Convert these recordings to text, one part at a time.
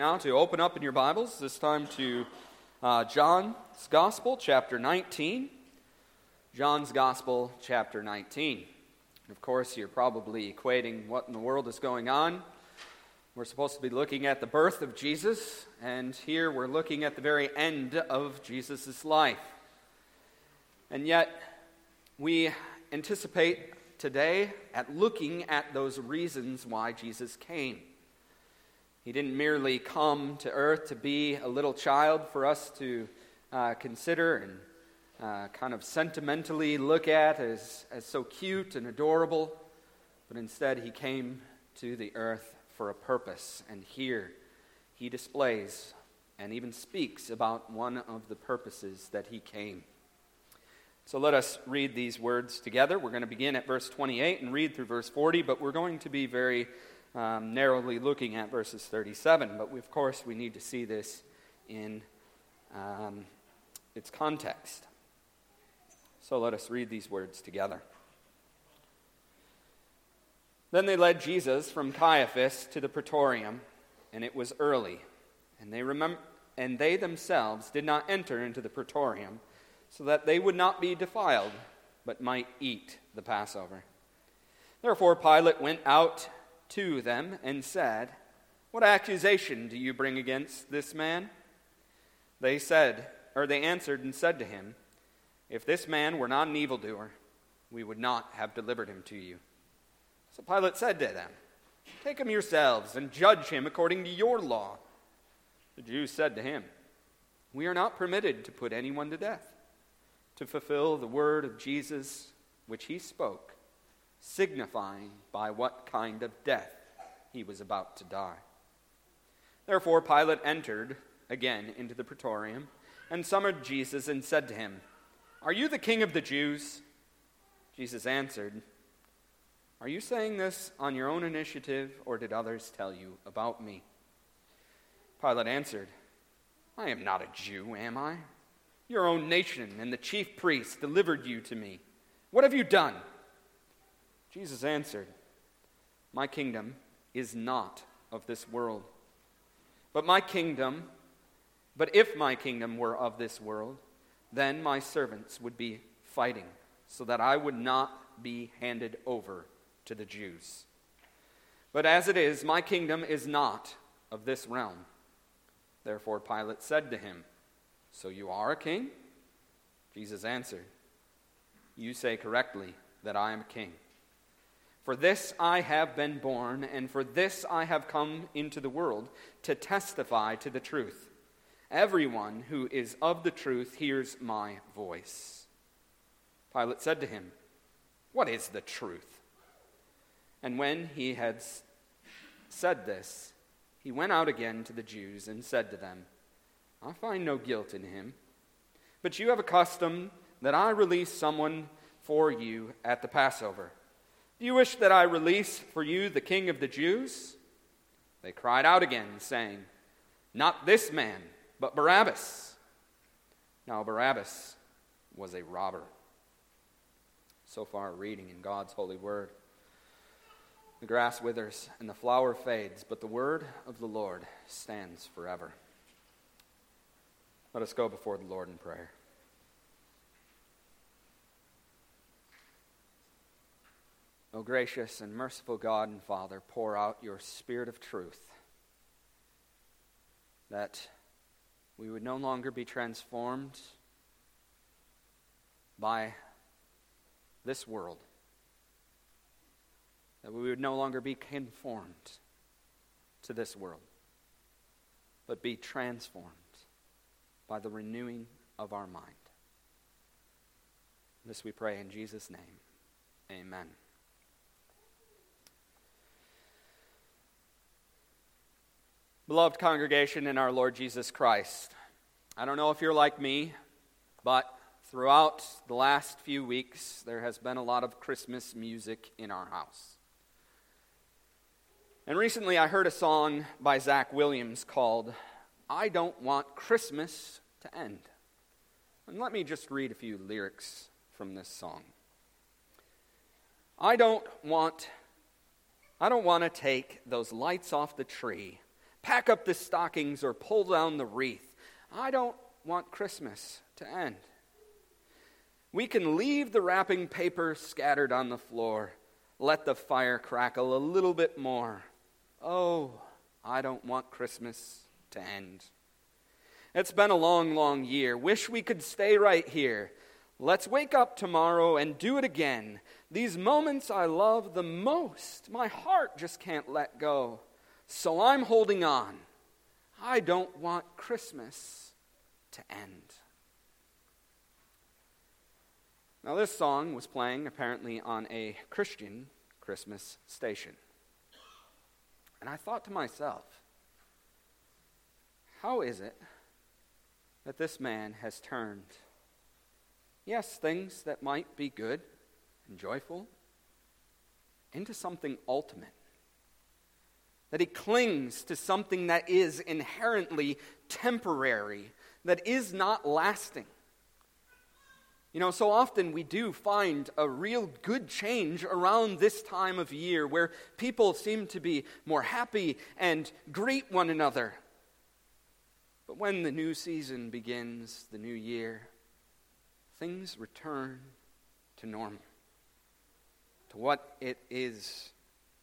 Now to open up in your Bibles, this time to John's Gospel, chapter 19. John's Gospel, chapter 19. And of course, you're probably equating what in the world is going on. We're supposed to be looking at the birth of Jesus, and here we're looking at the very end of Jesus' life. And yet, we anticipate today at looking at those reasons why Jesus came. He didn't merely come to earth to be a little child for us to consider and kind of sentimentally look at as so cute and adorable, but instead he came to the earth for a purpose. And here he displays and even speaks about one of the purposes that he came. So let us read these words together. We're going to begin at verse 28 and read through verse 40, but we're going to be very narrowly looking at verses 37. But of course, we need to see this in its context. So let us read these words together. Then they led Jesus from Caiaphas to the praetorium, and it was early, and they themselves did not enter into the praetorium, so that they would not be defiled, but might eat the Passover. Therefore Pilate went out to them and said, "What accusation do you bring against this man?" They answered and said to him, "If this man were not an evildoer, we would not have delivered him to you." So Pilate said to them, "Take him yourselves and judge him according to your law." The Jews said to him, "We are not permitted to put anyone to death, to fulfill the word of Jesus which he spoke, signifying by what kind of death he was about to die." Therefore Pilate entered again into the praetorium and summoned Jesus and said to him, "Are you the king of the Jews?" Jesus answered, "Are you saying this on your own initiative, or did others tell you about me?" Pilate answered, "I am not a Jew, am I? Your own nation and the chief priests delivered you to me. What have you done?" Jesus answered, "My kingdom is not of this world. But if my kingdom were of this world, then my servants would be fighting, so that I would not be handed over to the Jews. But as it is, my kingdom is not of this realm." Therefore Pilate said to him, "So you are a king?" Jesus answered, "You say correctly that I am a king. For this I have been born, and for this I have come into the world, to testify to the truth. Everyone who is of the truth hears my voice." Pilate said to him, "What is the truth?" And when he had said this, he went out again to the Jews and said to them, "I find no guilt in him. But you have a custom that I release someone for you at the Passover. Do you wish that I release for you the king of the Jews?" They cried out again, saying, "Not this man, but Barabbas." Now Barabbas was a robber. So far, reading in God's holy word. The grass withers and the flower fades, but the word of the Lord stands forever. Let us go before the Lord in prayer. O gracious and merciful God and Father, pour out your Spirit of truth, that we would no longer be transformed by this world, that we would no longer be conformed to this world, but be transformed by the renewing of our mind. This we pray in Jesus' name. Amen. Beloved congregation in our Lord Jesus Christ, I don't know if you're like me, but throughout the last few weeks, there has been a lot of Christmas music in our house. And recently I heard a song by Zach Williams called, "I Don't Want Christmas to End." And let me just read a few lyrics from this song. I don't want to take those lights off the tree Pack up the stockings or pull down the wreath. I don't want Christmas to end. We can leave the wrapping paper scattered on the floor. Let the fire crackle a little bit more. Oh, I don't want Christmas to end. It's been a long, long year. Wish we could stay right here. Let's wake up tomorrow and do it again. These moments I love the most. My heart just can't let go. So I'm holding on. I don't want Christmas to end. Now, this song was playing apparently on a Christian Christmas station. And I thought to myself, how is it that this man has turned, yes, things that might be good and joyful, into something ultimate? That he clings to something that is inherently temporary, that is not lasting. So often we do find a real good change around this time of year where people seem to be more happy and greet one another. But when the new season begins, the new year, things return to normal, to what it is.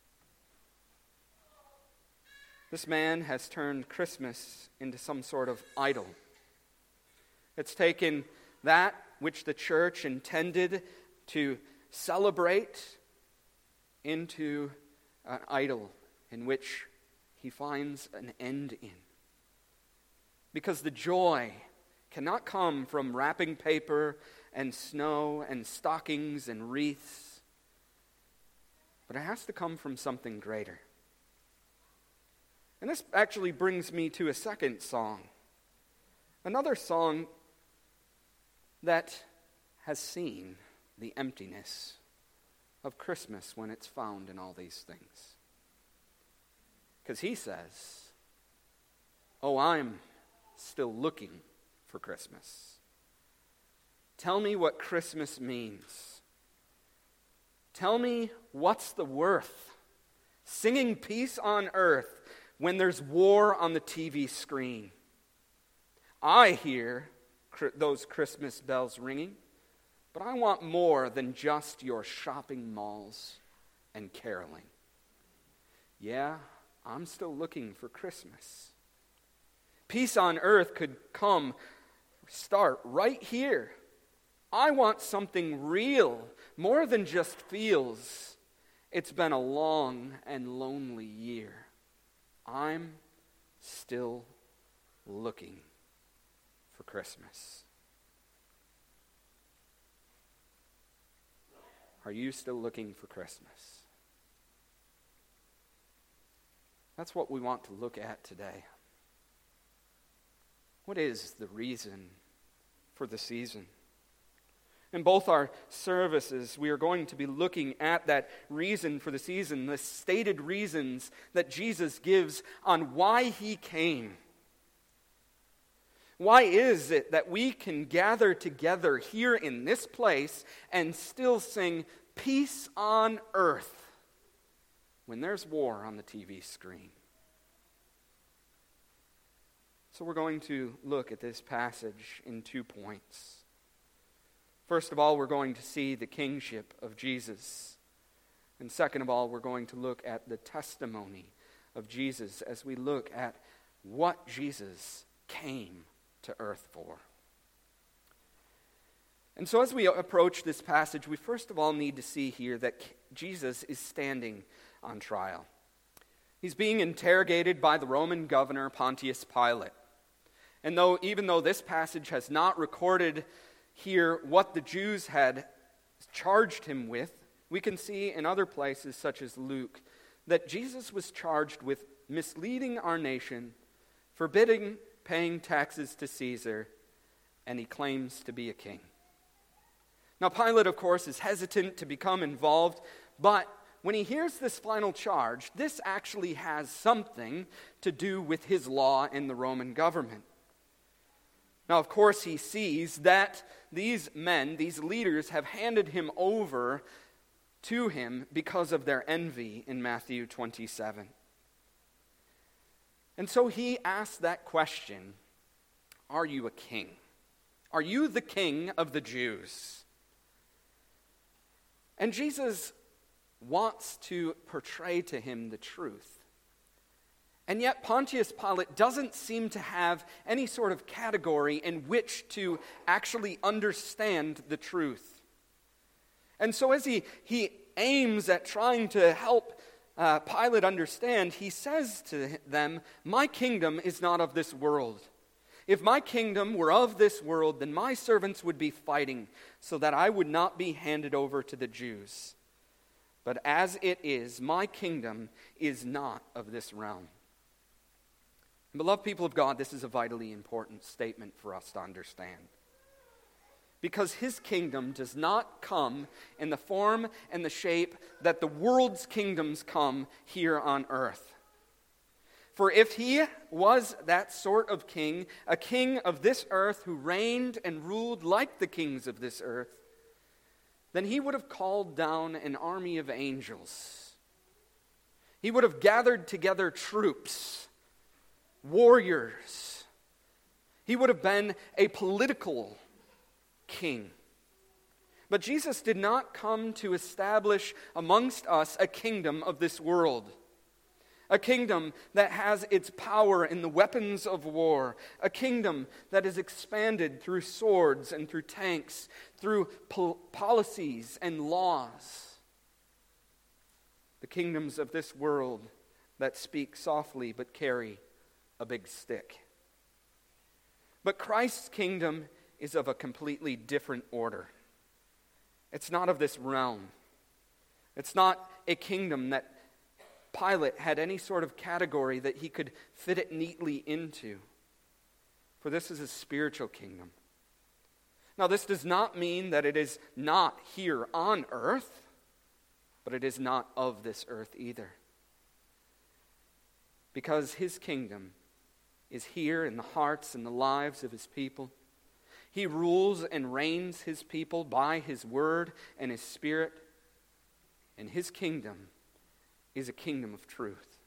This man has turned Christmas into some sort of idol. It's taken that which the church intended to celebrate into an idol in which he finds an end in. Because the joy cannot come from wrapping paper and snow and stockings and wreaths, but it has to come from something greater. And this actually brings me to a second song. Another song that has seen the emptiness of Christmas when it's found in all these things. Because he says, oh, I'm still looking for Christmas. Tell me what Christmas means. Tell me what's the worth. Singing peace on earth when there's war on the TV screen. I hear those Christmas bells ringing, but I want more than just your shopping malls and caroling. Yeah, I'm still looking for Christmas. Peace on earth could start right here. I want something real, more than just feels. It's been a long and lonely year. I'm still looking for Christmas. Are you still looking for Christmas? That's what we want to look at today. What is the reason for the season? In both our services, we are going to be looking at that reason for the season, the stated reasons that Jesus gives on why he came. Why is it that we can gather together here in this place and still sing peace on earth when there's war on the TV screen? So we're going to look at this passage in 2 points. First of all, we're going to see the kingship of Jesus. And second of all, we're going to look at the testimony of Jesus as we look at what Jesus came to earth for. And so as we approach this passage, we first of all need to see here that Jesus is standing on trial. He's being interrogated by the Roman governor Pontius Pilate. And even though this passage has not recorded here what the Jews had charged him with, we can see in other places, such as Luke, that Jesus was charged with misleading our nation, forbidding paying taxes to Caesar, and he claims to be a king. Now, Pilate, of course, is hesitant to become involved, but when he hears this final charge, this actually has something to do with his law in the Roman government. Now, of course, he sees that these men, these leaders, have handed him over to him because of their envy in Matthew 27. And so he asked that question, are you a king? Are you the king of the Jews? And Jesus wants to portray to him the truth. And yet Pontius Pilate doesn't seem to have any sort of category in which to actually understand the truth. And so as he aims at trying to help Pilate understand, he says to them, my kingdom is not of this world. If my kingdom were of this world, then my servants would be fighting so that I would not be handed over to the Jews. But as it is, my kingdom is not of this realm. And beloved people of God, this is a vitally important statement for us to understand. Because his kingdom does not come in the form and the shape that the world's kingdoms come here on earth. For if he was that sort of king, a king of this earth who reigned and ruled like the kings of this earth, then he would have called down an army of angels. He would have gathered together troops, warriors. He would have been a political king. But Jesus did not come to establish amongst us a kingdom of this world. A kingdom that has its power in the weapons of war. A kingdom that is expanded through swords and through tanks, through policies and laws. The kingdoms of this world that speak softly but carry a big stick. But Christ's kingdom is of a completely different order. It's not of this realm. It's not a kingdom that Pilate had any sort of category that he could fit it neatly into. For this is a spiritual kingdom. Now, this does not mean that it is not here on earth, but it is not of this earth either. Because his kingdom is here in the hearts and the lives of his people. He rules and reigns his people by his word and his spirit. And his kingdom is a kingdom of truth.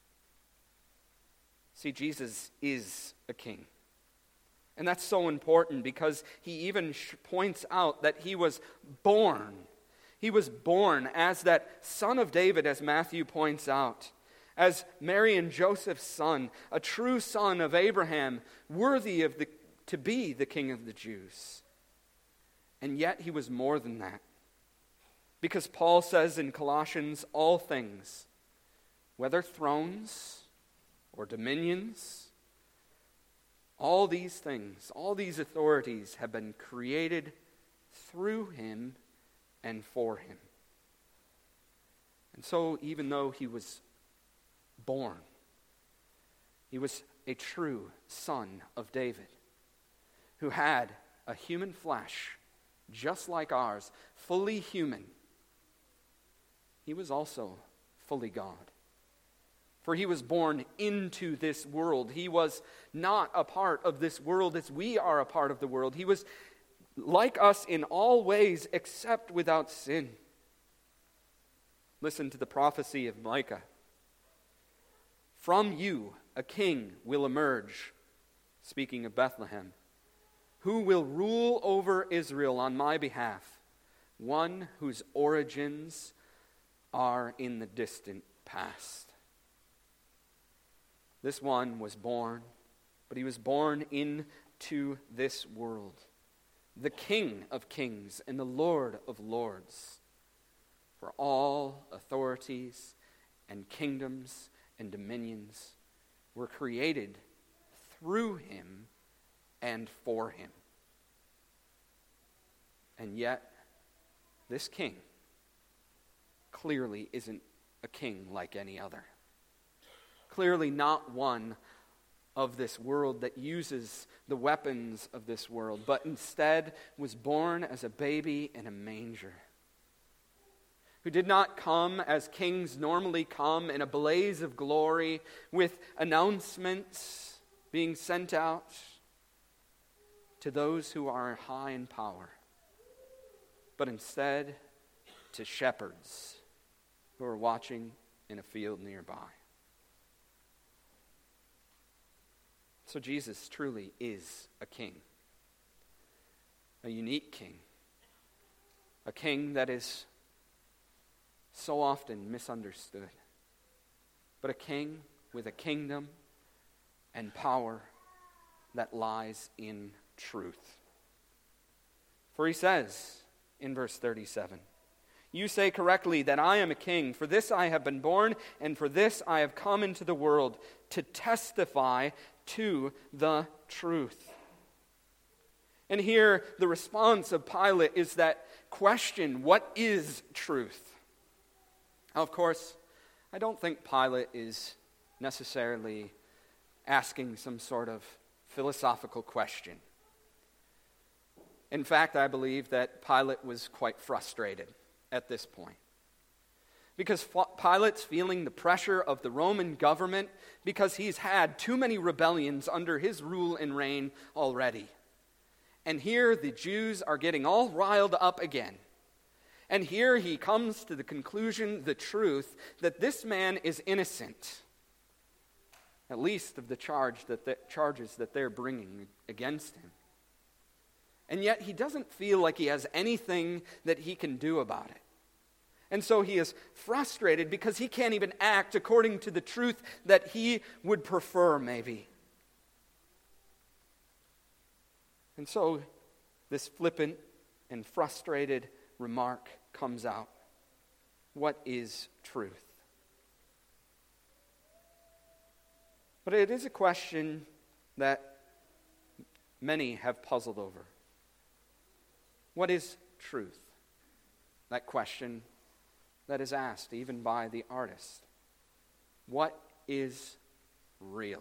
See, Jesus is a king. And that's so important because he even points out that he was born. He was born as that son of David, as Matthew points out. As Mary and Joseph's son, a true son of Abraham, worthy to be the king of the Jews. And yet he was more than that. Because Paul says in Colossians, all things, whether thrones or dominions, all these things, all these authorities have been created through him and for him. And so even though he was born, he was a true son of David who had a human flesh just like ours, fully human. He was also fully God. For he was born into this world. He was not a part of this world as we are a part of the world. He was like us in all ways except without sin. Listen to the prophecy of Micah. From you a king will emerge, speaking of Bethlehem, who will rule over Israel on my behalf, one whose origins are in the distant past. This one was born, but he was born into this world, the King of kings and the Lord of lords. For all authorities and kingdoms and dominions were created through him and for him. And yet, this king clearly isn't a king like any other. Clearly not one of this world that uses the weapons of this world, but instead was born as a baby in a manger. Who did not come as kings normally come in a blaze of glory with announcements being sent out to those who are high in power, but instead to shepherds who are watching in a field nearby. So Jesus truly is a king, a unique king, a king that is so often misunderstood, but a king with a kingdom and power that lies in truth. For he says in verse 37, "You say correctly that I am a king. For this I have been born, and for this I have come into the world, to testify to the truth." And here the response of Pilate is that question, what is truth? Now, of course, I don't think Pilate is necessarily asking some sort of philosophical question. In fact, I believe that Pilate was quite frustrated at this point, because Pilate's feeling the pressure of the Roman government because he's had too many rebellions under his rule and reign already. And here the Jews are getting all riled up again. And here he comes to the conclusion, the truth, that this man is innocent, at least of the charges that they're bringing against him. And yet he doesn't feel like he has anything that he can do about it. And so he is frustrated because he can't even act according to the truth that he would prefer, maybe. And so this flippant and frustrated remark comes out. What is truth? But it is a question that many have puzzled over. What is truth? That question that is asked even by the artist. What is real?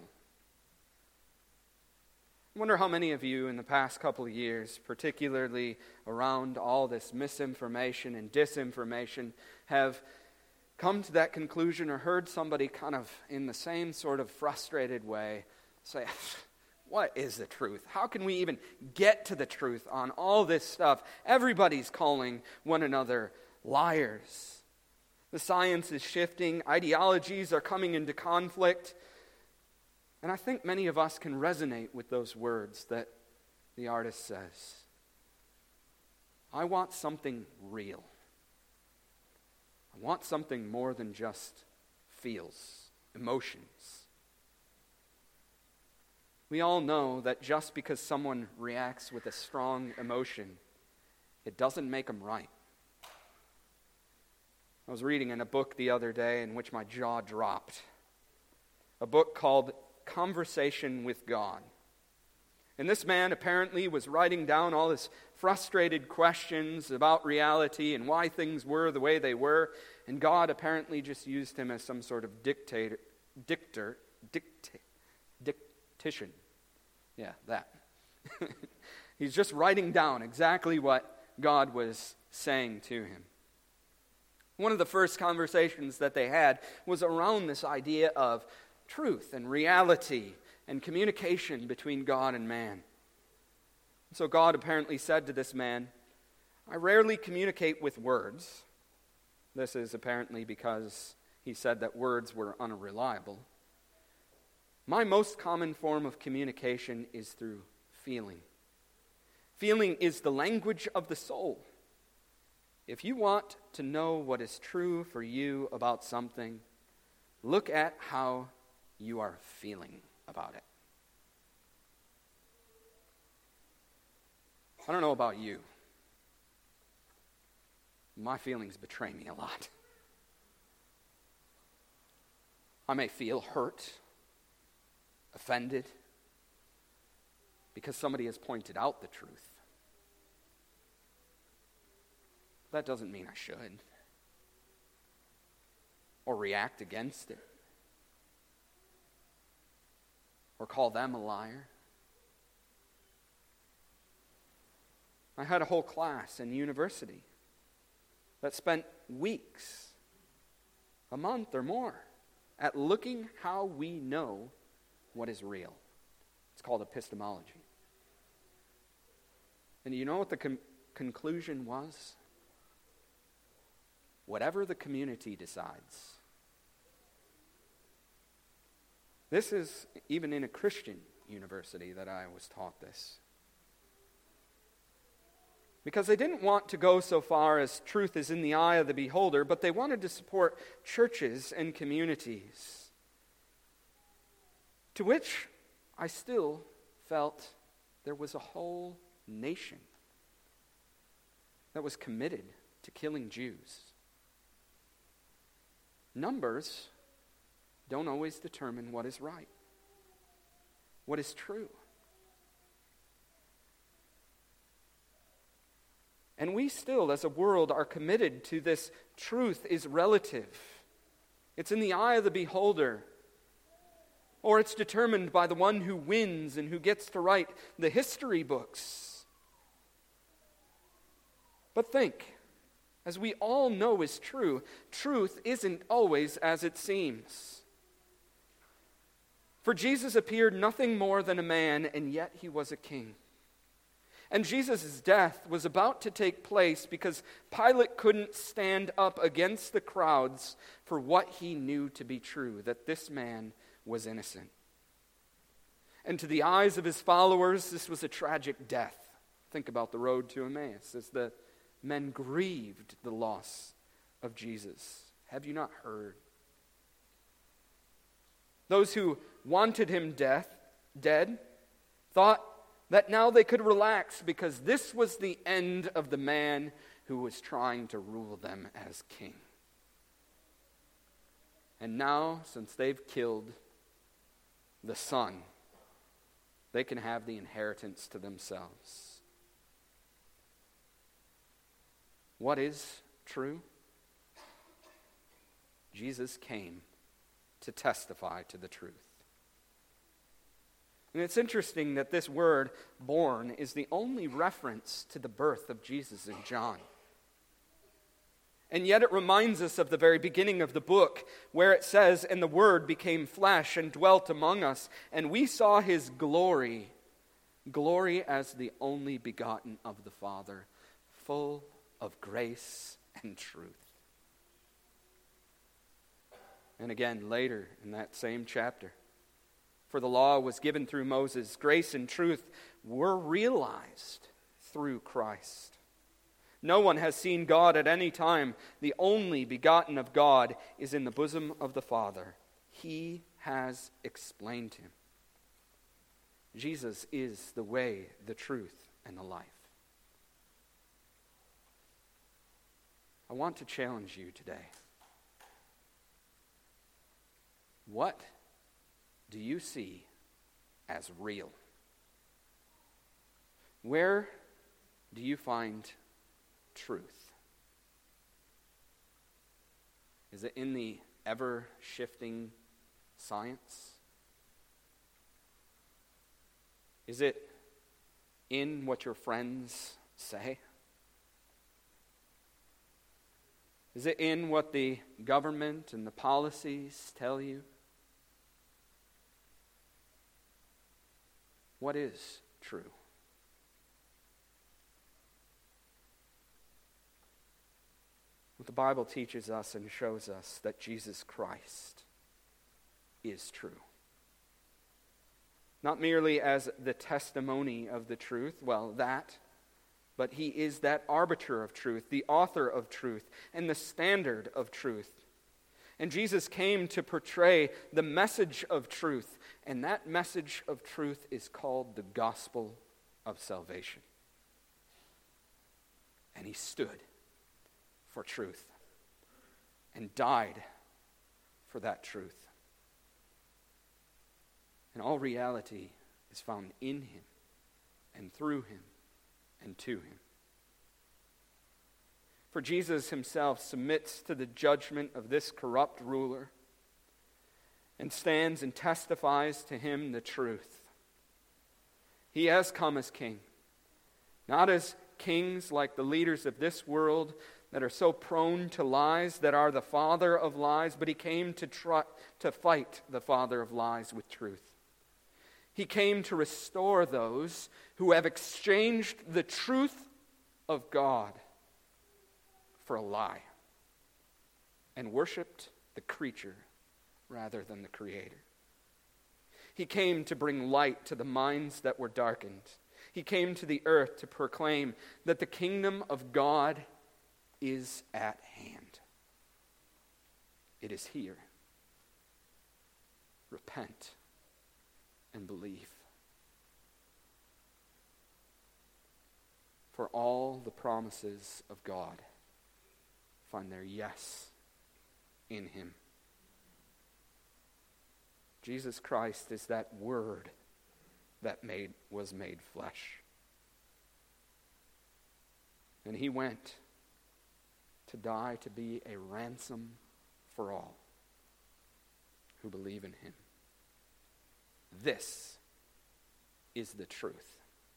I wonder how many of you in the past couple of years, particularly around all this misinformation and disinformation, have come to that conclusion or heard somebody kind of in the same sort of frustrated way say, what is the truth? How can we even get to the truth on all this stuff? Everybody's calling one another liars. The science is shifting. Ideologies are coming into conflict. And I think many of us can resonate with those words that the artist says. I want something real. I want something more than just feels, emotions. We all know that just because someone reacts with a strong emotion, it doesn't make them right. I was reading in a book the other day in which my jaw dropped. A book called Conversation with God. And this man apparently was writing down all his frustrated questions about reality and why things were the way they were, and God apparently just used him as some sort of dictician. Yeah, that. He's just writing down exactly what God was saying to him. One of the first conversations that they had was around this idea of truth and reality and communication between God and man. So God apparently said to this man, I rarely communicate with words. This is apparently because he said that words were unreliable. My most common form of communication is through feeling. Feeling is the language of the soul. If you want to know what is true for you about something, look at how you are feeling about it. I don't know about you. My feelings betray me a lot. I may feel hurt, offended, because somebody has pointed out the truth. That doesn't mean I should, or react against it, or call them a liar. I had a whole class in university that spent weeks, a month or more, at looking how we know what is real. It's called epistemology. And you know what the conclusion was? Whatever the community decides. This is even in a Christian university that I was taught this. Because they didn't want to go so far as truth is in the eye of the beholder, but they wanted to support churches and communities, to which I still felt there was a whole nation that was committed to killing Jews. Numbers don't always determine what is right, what is true. And we still, as a world, are committed to this truth is relative. It's in the eye of the beholder. Or it's determined by the one who wins and who gets to write the history books. But think, as we all know is true, truth isn't always as it seems. For Jesus appeared nothing more than a man, and yet he was a king. And Jesus' death was about to take place because Pilate couldn't stand up against the crowds for what he knew to be true, that this man was innocent. And to the eyes of his followers, this was a tragic death. Think about the road to Emmaus as the men grieved the loss of Jesus. Have you not heard? Those who wanted him dead thought that now they could relax because this was the end of the man who was trying to rule them as king. And now, since they've killed the son, they can have the inheritance to themselves. What is true? Jesus came to testify to the truth. And it's interesting that this word, born, is the only reference to the birth of Jesus in John. And yet it reminds us of the very beginning of the book, where it says, "And the Word became flesh and dwelt among us, and we saw his glory, glory as the only begotten of the Father, full of grace and truth." And again, later in that same chapter, "For the law was given through Moses, grace and truth were realized through Christ. No one has seen God at any time. The only begotten of God is in the bosom of the Father. He has explained him." Jesus is the way, the truth, and the life. I want to challenge you today. What do you see as real? Where do you find truth? Is it in the ever-shifting science? Is it in what your friends say? Is it in what the government and the policies tell you? What is true? What the Bible teaches us and shows us that Jesus Christ is true. Not merely as the testimony of the truth, but he is that arbiter of truth, the author of truth, and the standard of truth. And Jesus came to portray the message of truth, and that message of truth is called the gospel of salvation. And he stood for truth and died for that truth. And all reality is found in him and through him and to him. For Jesus himself submits to the judgment of this corrupt ruler and stands and testifies to him the truth. He has come as king, not as kings like the leaders of this world that are so prone to lies, that are the father of lies, but he came to fight the father of lies with truth. He came to restore those who have exchanged the truth of God for a lie and worshiped the creature rather than the Creator. He came to bring light to the minds that were darkened. He came to the earth to proclaim that the kingdom of God is at hand. It is here. Repent and believe. For all the promises of God find their yes in him. Jesus Christ is that Word that was made flesh. And he went to die to be a ransom for all who believe in him. This is the truth.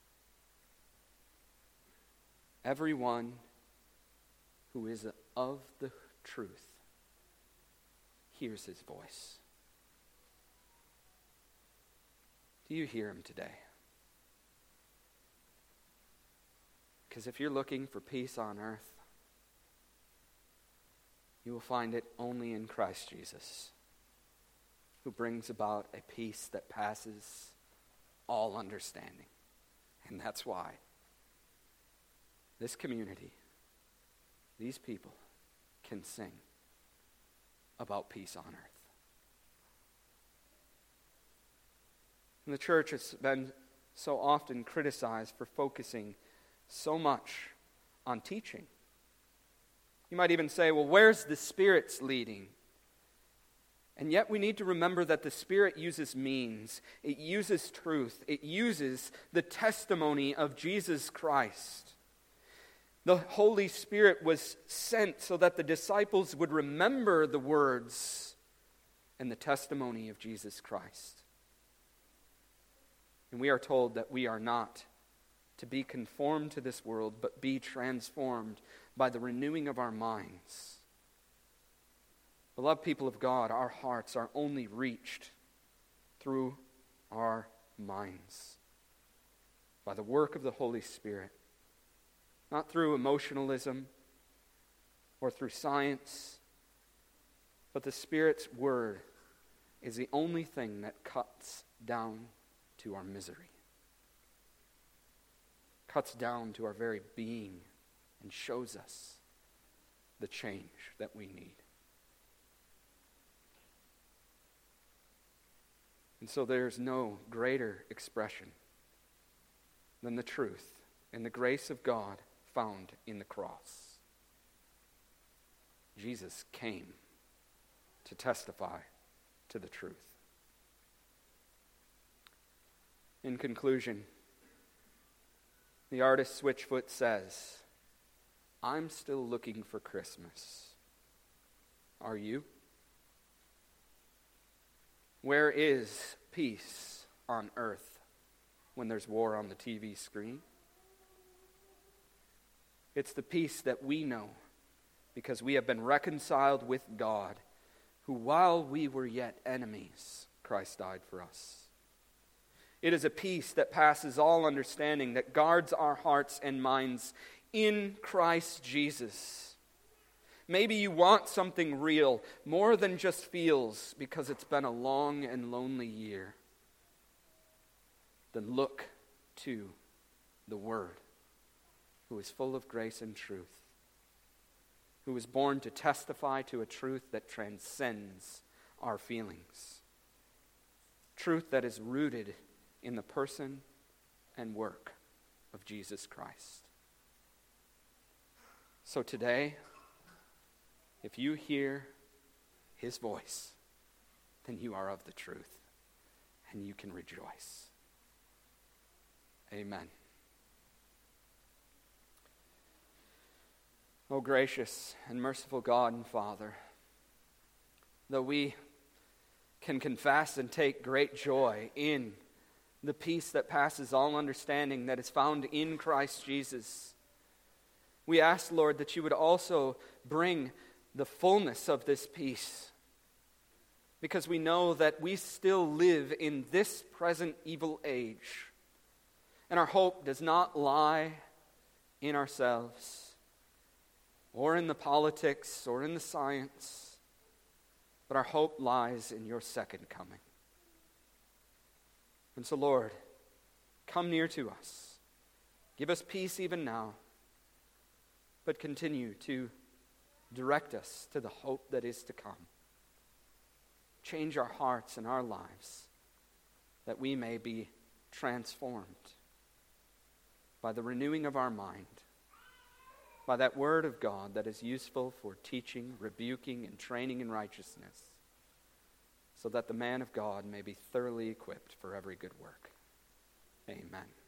Everyone who is of the truth hears his voice. Do you hear him today? Because if you're looking for peace on earth, you will find it only in Christ Jesus, who brings about a peace that passes all understanding. And that's why this community, these people, can sing about peace on earth. And the church has been so often criticized for focusing so much on teaching. You might even say, well, where's the Spirit's leading? And yet we need to remember that the Spirit uses means. It uses truth. It uses the testimony of Jesus Christ. The Holy Spirit was sent so that the disciples would remember the words and the testimony of Jesus Christ. And we are told that we are not to be conformed to this world, but be transformed by the renewing of our minds. Beloved people of God, our hearts are only reached through our minds, by the work of the Holy Spirit, not through emotionalism or through science, but the Spirit's word is the only thing that cuts down to our misery, cuts down to our very being, and shows us the change that we need. And so there's no greater expression than the truth and the grace of God found in the cross. Jesus came to testify to the truth. In conclusion, the artist Switchfoot says, I'm still looking for Christmas. Are you? Where is peace on earth when there's war on the TV screen? It's the peace that we know because we have been reconciled with God, who while we were yet enemies, Christ died for us. It is a peace that passes all understanding, that guards our hearts and minds in Christ Jesus. Maybe you want something real, more than just feels, because it's been a long and lonely year. Then look to the Word, who is full of grace and truth, who was born to testify to a truth that transcends our feelings, truth that is rooted in the person and work of Jesus Christ. So today, if you hear his voice, then you are of the truth, and you can rejoice. Amen. O gracious and merciful God and Father, though we can confess and take great joy in the peace that passes all understanding that is found in Christ Jesus, we ask, Lord, that you would also bring the fullness of this peace, because we know that we still live in this present evil age, and our hope does not lie in ourselves or in the politics or in the science, but our hope lies in your second coming. And so, Lord, come near to us. Give us peace even now, but continue to direct us to the hope that is to come. Change our hearts and our lives, that we may be transformed by the renewing of our mind, by that word of God that is useful for teaching, rebuking, and training in righteousness, so that the man of God may be thoroughly equipped for every good work. Amen.